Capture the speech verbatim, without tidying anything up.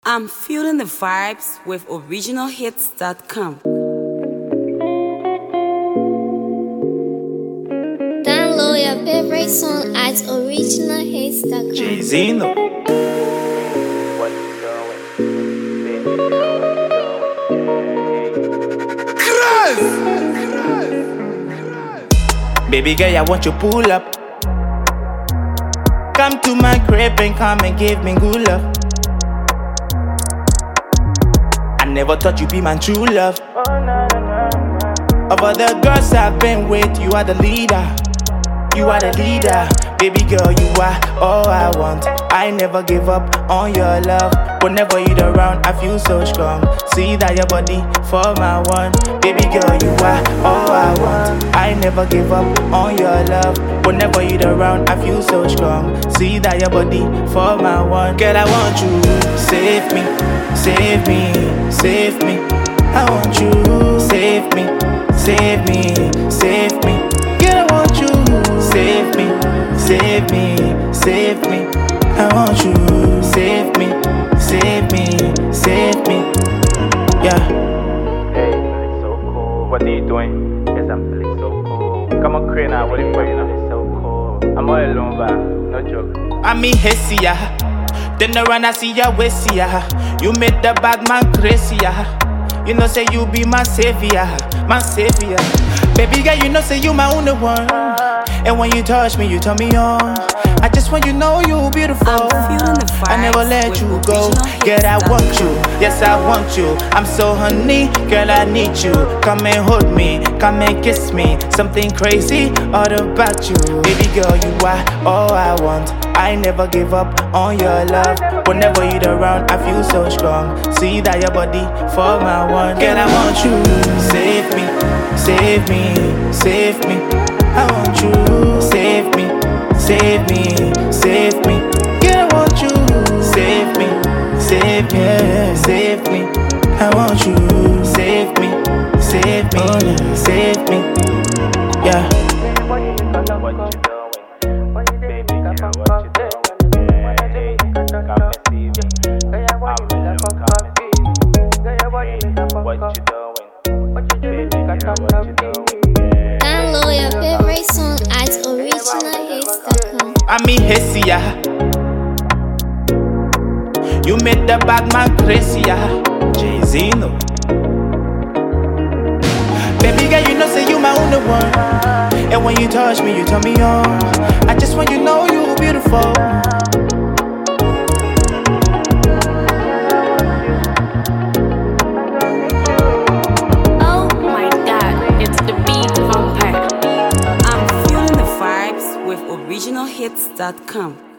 I'm feeling the vibes with original hits dot com. Download your favorite song at original hits dot com. Jay-Z, no. Baby girl, I want you pull up. Come to my crib and come and give me good love. I never thought you'd be my true love. Of all the girls I've been with, you are the leader. You are the leader. Baby girl, you are all I want. I never give up on your love. Whenever you're around, I feel so strong. See that your body for my one. Baby girl, you are all I want. I never give up on your love. Whenever you're around, I feel so strong. See that your body for my one. Girl, I want you. Save me, save me, save me. I want you. Save me, save me, save me. Girl, I want you. Save me, save me, save me. I want you. Save me, save me, save me. Yeah. Hey, feeling so cool. What are you doing? Yes, I'm feeling so cool. Come on, Crane, I'm waiting for you. It's so cool. I'm all alone, but no joke. I mean, Hessia. Yeah. Then the run, I see ya, Wessia. Yeah. You made the bad man crazy. Yeah. You know, say you be my savior, my savior. Baby girl, you know, say you my only one. And when you touch me, you turn me on. I just want you to know you beautiful. I'm feeling the vibes I never let with you go. original Girl, I hits want dot com. you. Yes, I want you. I'm so honey. Girl, I need you. Come and hold me. Come and kiss me. Something crazy all about you. Baby girl, you are all I want. I never give up on your love. Whenever you're around, I feel so strong. See that your body for my one. Girl, I want you. Save me, save me, save me. I want you. Save me, save me, save me. Girl, I want you. Save me, save me, save me. I want you. Save me, save me, save me. Yeah. What you doing? Baby girl, what you doing? Hey, come and see me. I'm alone, come and see me. Hey, what you doing? Baby girl, what you doing? Download your favorite song at original hits dot com. I mean, Hessia. Yeah. You made the bad man crazy. Yeah. Jay-Z, no. Baby girl, you know, say you my only one. And when you touch me, you turn me on. I just want you to know you beautiful. Oh my god, it's the beat vampire. I'm feeling the vibes with original hits dot com.